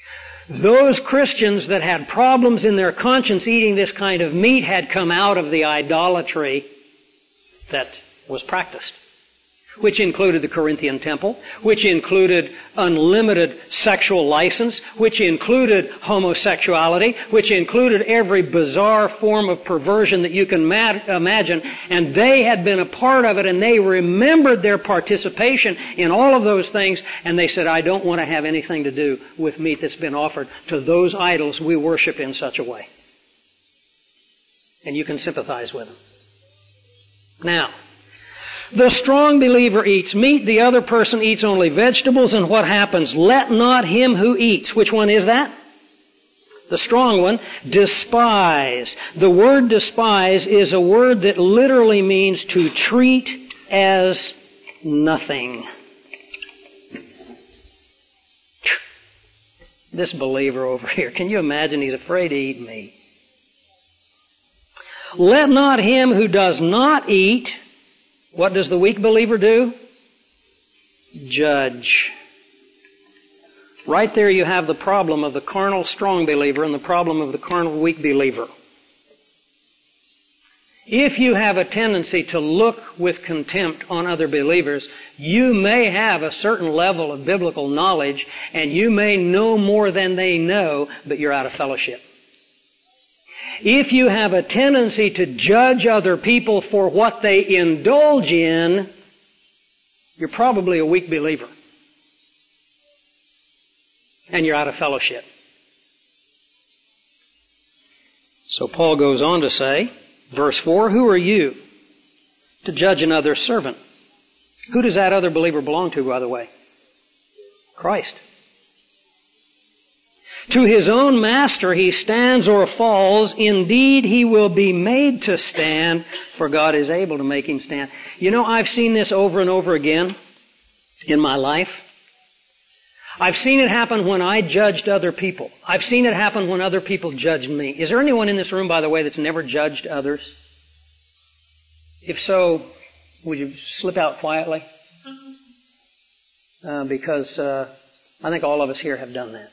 Those Christians that had problems in their conscience eating this kind of meat had come out of the idolatry that was practiced, which included the Corinthian temple, which included unlimited sexual license, which included homosexuality, which included every bizarre form of perversion that you can imagine. And they had been a part of it, and they remembered their participation in all of those things, and they said, I don't want to have anything to do with meat that's been offered to those idols we worship in such a way. And you can sympathize with them. Now, the strong believer eats meat, the other person eats only vegetables, and what happens? Let not him who eats, which one is that? The strong one, despise. The word despise is a word that literally means to treat as nothing. This believer over here, can you imagine he's afraid to eat meat? Let not him who does not eat. What does the weak believer do? Judge. Right there you have the problem of the carnal strong believer and the problem of the carnal weak believer. If you have a tendency to look with contempt on other believers, you may have a certain level of biblical knowledge and you may know more than they know, but you're out of fellowship. If you have a tendency to judge other people for what they indulge in, you're probably a weak believer. And you're out of fellowship. So Paul goes on to say, verse 4, who are you to judge another's servant? Who does that other believer belong to, by the way? Christ. To his own master he stands or falls. Indeed, he will be made to stand, for God is able to make him stand. You know, I've seen this over and over again in my life. I've seen it happen when I judged other people. I've seen it happen when other people judged me. Is there anyone in this room, by the way, that's never judged others? If so, would you slip out quietly? Because I think all of us here have done that.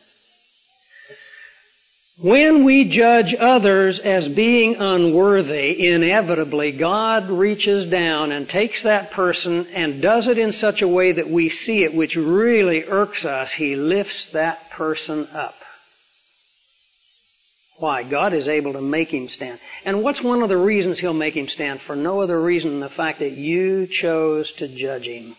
When we judge others as being unworthy, inevitably God reaches down and takes that person and does it in such a way that we see it, which really irks us. He lifts that person up. Why? God is able to make him stand. And what's one of the reasons he'll make him stand? For no other reason than the fact that you chose to judge him.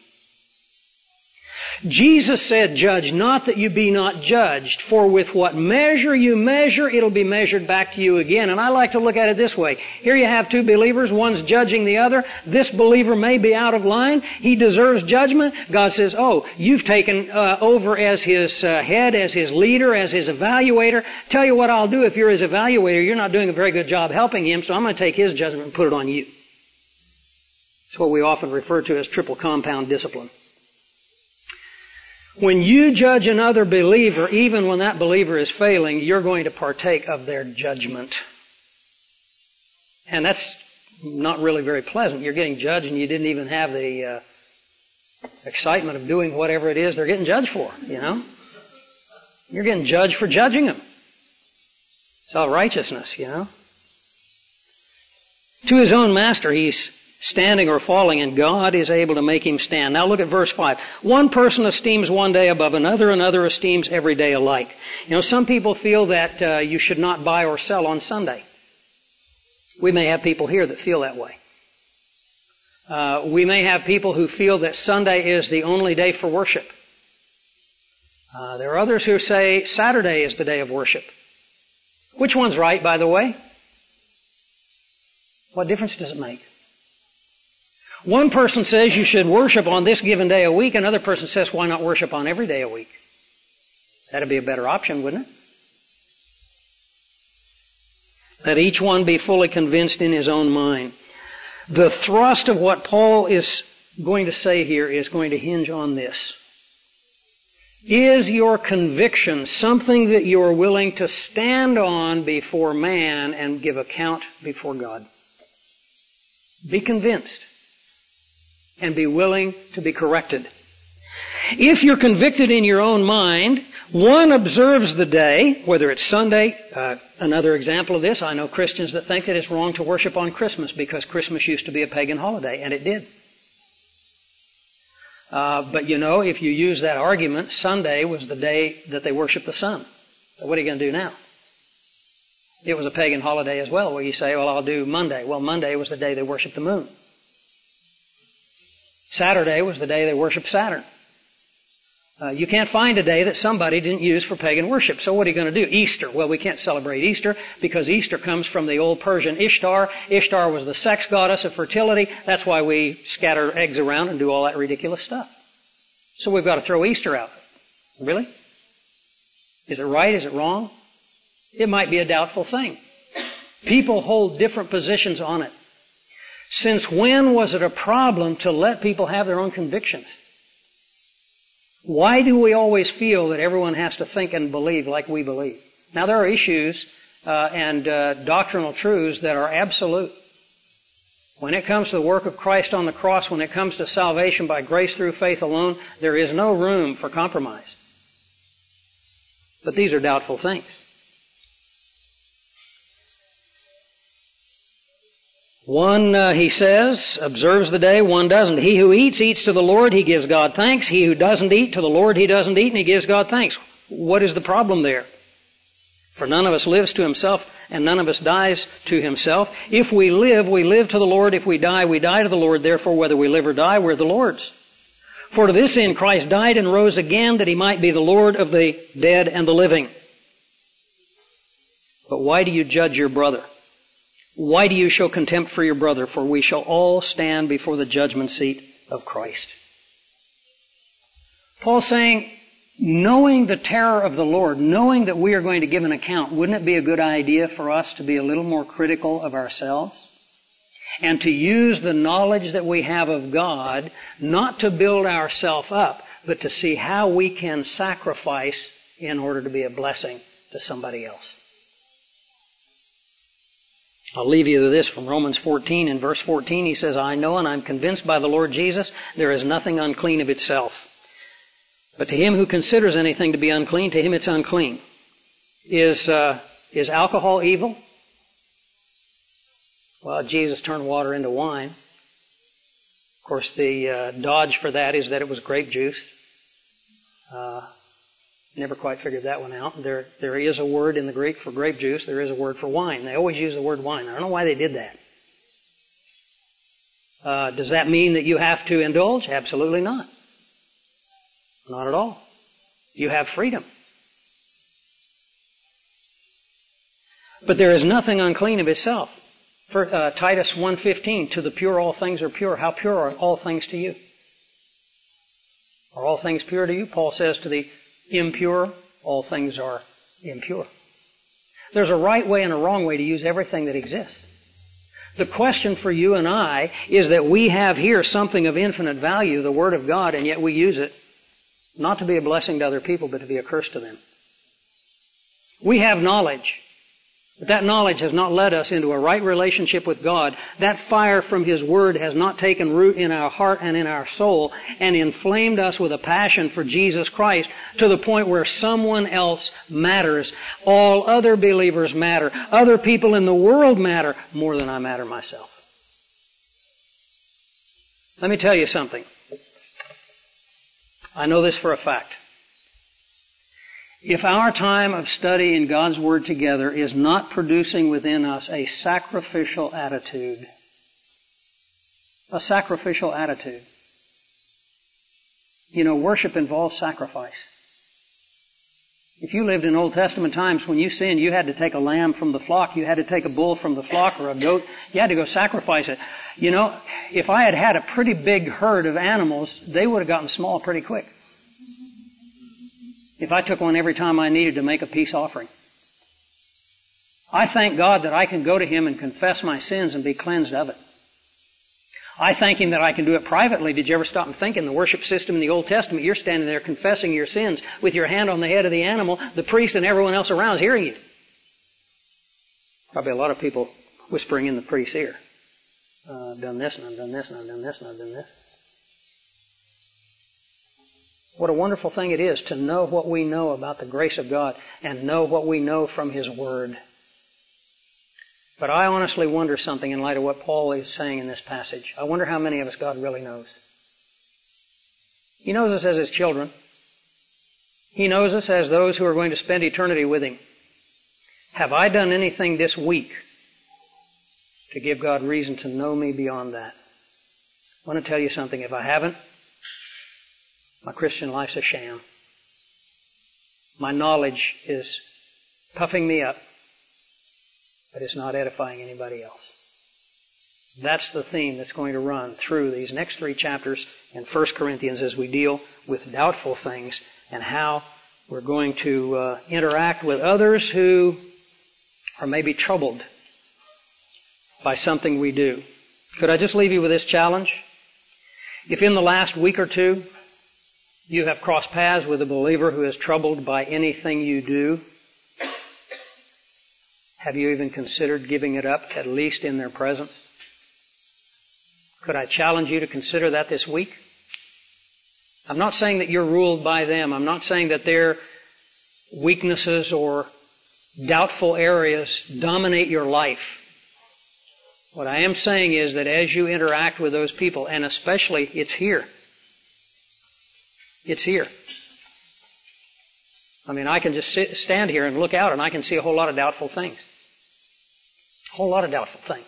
Jesus said, judge not that you be not judged, for with what measure you measure, it'll be measured back to you again. And I like to look at it this way. Here you have two believers, one's judging the other. This believer may be out of line. He deserves judgment. God says, oh, you've taken over as his head, as his leader, as his evaluator. Tell you what I'll do, if you're his evaluator, you're not doing a very good job helping him, so I'm going to take his judgment and put it on you. It's what we often refer to as triple compound discipline. When you judge another believer, even when that believer is failing, you're going to partake of their judgment. And that's not really very pleasant. You're getting judged and you didn't even have the excitement of doing whatever it is they're getting judged for, you know. You're getting judged for judging them. Self-righteousness, you know. To his own master, he's standing or falling, and God is able to make him stand. Now look at verse 5. One person esteems one day above another, another esteems every day alike. You know, some people feel that you should not buy or sell on Sunday. We may have people here that feel that way. We may have people who feel that Sunday is the only day for worship. There are others who say Saturday is the day of worship. Which one's right, by the way? What difference does it make? One person says you should worship on this given day a week. Another person says, why not worship on every day a week? That'd be a better option, wouldn't it? Let each one be fully convinced in his own mind. The thrust of what Paul is going to say here is going to hinge on this. Is your conviction something that you are willing to stand on before man and give account before God? Be convinced. And be willing to be corrected. If you're convicted in your own mind, One observes the day, whether it's Sunday. Another example of this, I know Christians that think that it's wrong to worship on Christmas because Christmas used to be a pagan holiday, and it did. But you know, if you use that argument, Sunday was the day that they worshiped the sun. So what are you going to do now? It was a pagan holiday as well, where you say, well, I'll do Monday. Well, Monday was the day they worshiped the moon. Saturday was the day they worshiped Saturn. You can't find a day that somebody didn't use for pagan worship. So what are you going to do? Easter. Well, we can't celebrate Easter because Easter comes from the old Persian Ishtar. Ishtar was the sex goddess of fertility. That's why we scatter eggs around and do all that ridiculous stuff. So we've got to throw Easter out. Really? Is it right? Is it wrong? It might be a doubtful thing. People hold different positions on it. Since when was it a problem to let people have their own convictions? Why do we always feel that everyone has to think and believe like we believe? Now, there are issues and doctrinal truths that are absolute. When it comes to the work of Christ on the cross, when it comes to salvation by grace through faith alone, there is no room for compromise. But these are doubtful things. One, he says, observes the day, one doesn't. He who eats, eats to the Lord, he gives God thanks. He who doesn't eat, to the Lord he doesn't eat, and he gives God thanks. What is the problem there? For none of us lives to himself, and none of us dies to himself. If we live to the Lord. If we die to the Lord. Therefore, whether we live or die, we're the Lord's. For to this end Christ died and rose again, that he might be the Lord of the dead and the living. But why do you judge your brother? Why do you show contempt for your brother? For we shall all stand before the judgment seat of Christ. Paul's saying, knowing the terror of the Lord, knowing that we are going to give an account, wouldn't it be a good idea for us to be a little more critical of ourselves? And to use the knowledge that we have of God, not to build ourselves up, but to see how we can sacrifice in order to be a blessing to somebody else. I'll leave you with this from Romans 14. In verse 14 he says, I know and I'm convinced by the Lord Jesus there is nothing unclean of itself. But to him who considers anything to be unclean, to him it's unclean. Is alcohol evil? Well, Jesus turned water into wine. Of course, the dodge for that is that it was grape juice. Never quite figured that one out. There is a word in the Greek for grape juice. There is a word for wine. They always use the word wine. I don't know why they did that. Does that mean that you have to indulge? Absolutely not. Not at all. You have freedom. But there is nothing unclean of itself. For Titus 1:15, to the pure all things are pure. How pure are all things to you? Are all things pure to you? Paul says to the impure, all things are impure. There's a right way and a wrong way to use everything that exists. The question for you and I is that we have here something of infinite value, the Word of God, and yet we use it not to be a blessing to other people, but to be a curse to them. We have knowledge, but that knowledge has not led us into a right relationship with God. That fire from His Word has not taken root in our heart and in our soul and inflamed us with a passion for Jesus Christ to the point where someone else matters. All other believers matter. Other people in the world matter more than I matter myself. Let me tell you something. I know this for a fact. If our time of study in God's Word together is not producing within us a sacrificial attitude, you know, worship involves sacrifice. If you lived in Old Testament times, when you sinned, you had to take a lamb from the flock, you had to take a bull from the flock or a goat, you had to go sacrifice it. You know, if I had had a pretty big herd of animals, they would have gotten small pretty quick. If I took one every time I needed to make a peace offering. I thank God that I can go to Him and confess my sins and be cleansed of it. I thank Him that I can do it privately. Did you ever stop and think in the worship system in the Old Testament, you're standing there confessing your sins with your hand on the head of the animal, the priest and everyone else around is hearing you. Probably a lot of people whispering in the priest's ear. I've done this and I've done this and I've done this and I've done this. What a wonderful thing it is to know what we know about the grace of God and know what we know from His Word. But I honestly wonder something in light of what Paul is saying in this passage. I wonder how many of us God really knows. He knows us as His children. He knows us as those who are going to spend eternity with Him. Have I done anything this week to give God reason to know me beyond that? I want to tell you something. If I haven't, my Christian life's a sham. My knowledge is puffing me up, but it's not edifying anybody else. That's the theme that's going to run through these next 3 chapters in 1 Corinthians as we deal with doubtful things and how we're going to interact with others who are maybe troubled by something we do. Could I just leave you with this challenge? If in the last week or 2 you have crossed paths with a believer who is troubled by anything you do, have you even considered giving it up, at least in their presence? Could I challenge you to consider that this week? I'm not saying that you're ruled by them. I'm not saying that their weaknesses or doubtful areas dominate your life. What I am saying is that as you interact with those people, and especially it's here. It's here. I mean, I can just stand here and look out and I can see a whole lot of doubtful things. A whole lot of doubtful things.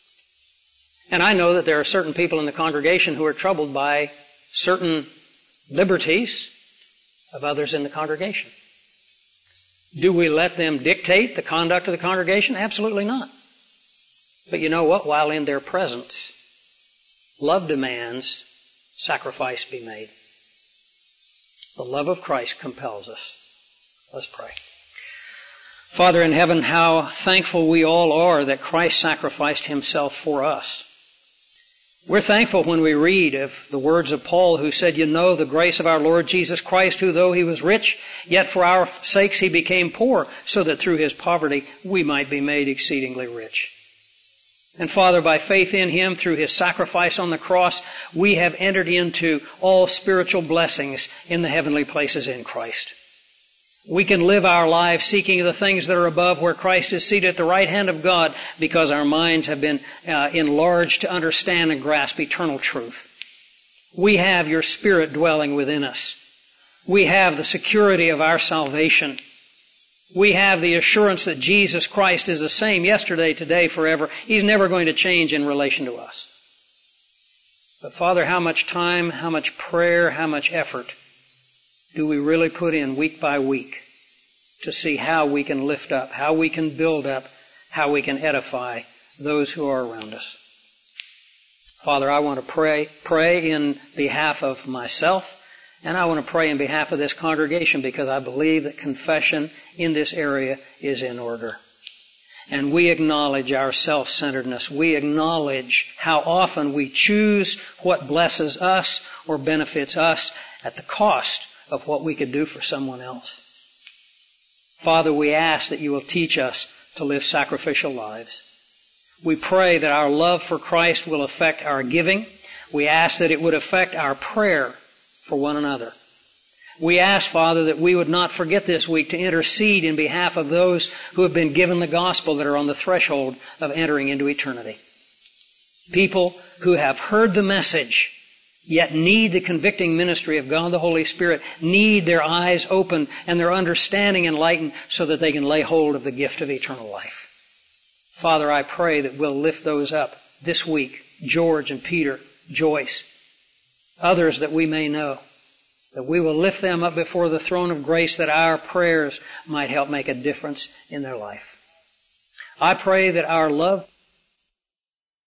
And I know that there are certain people in the congregation who are troubled by certain liberties of others in the congregation. Do we let them dictate the conduct of the congregation? Absolutely not. But you know what? While in their presence, love demands sacrifice be made. The love of Christ compels us. Let's pray. Father in heaven, how thankful we all are that Christ sacrificed Himself for us. We're thankful when we read of the words of Paul who said, you know the grace of our Lord Jesus Christ, who though He was rich, yet for our sakes He became poor, so that through His poverty we might be made exceedingly rich. And Father, by faith in Him, through His sacrifice on the cross, we have entered into all spiritual blessings in the heavenly places in Christ. We can live our lives seeking the things that are above where Christ is seated at the right hand of God because our minds have been enlarged to understand and grasp eternal truth. We have Your Spirit dwelling within us. We have the security of our salvation. We have the assurance that Jesus Christ is the same yesterday, today, forever. He's never going to change in relation to us. But Father, how much time, how much prayer, how much effort do we really put in week by week to see how we can lift up, how we can build up, how we can edify those who are around us? Father, I want to pray in behalf of myself, and I want to pray in behalf of this congregation because I believe that confession in this area is in order. And we acknowledge our self-centeredness. We acknowledge how often we choose what blesses us or benefits us at the cost of what we could do for someone else. Father, we ask that You will teach us to live sacrificial lives. We pray that our love for Christ will affect our giving. We ask that it would affect our prayer for one another. We ask, Father, that we would not forget this week to intercede in behalf of those who have been given the gospel that are on the threshold of entering into eternity. People who have heard the message, yet need the convicting ministry of God the Holy Spirit, need their eyes opened and their understanding enlightened so that they can lay hold of the gift of eternal life. Father, I pray that we'll lift those up this week, George and Peter, Joyce, others that we may know, that we will lift them up before the throne of grace that our prayers might help make a difference in their life. I pray that our love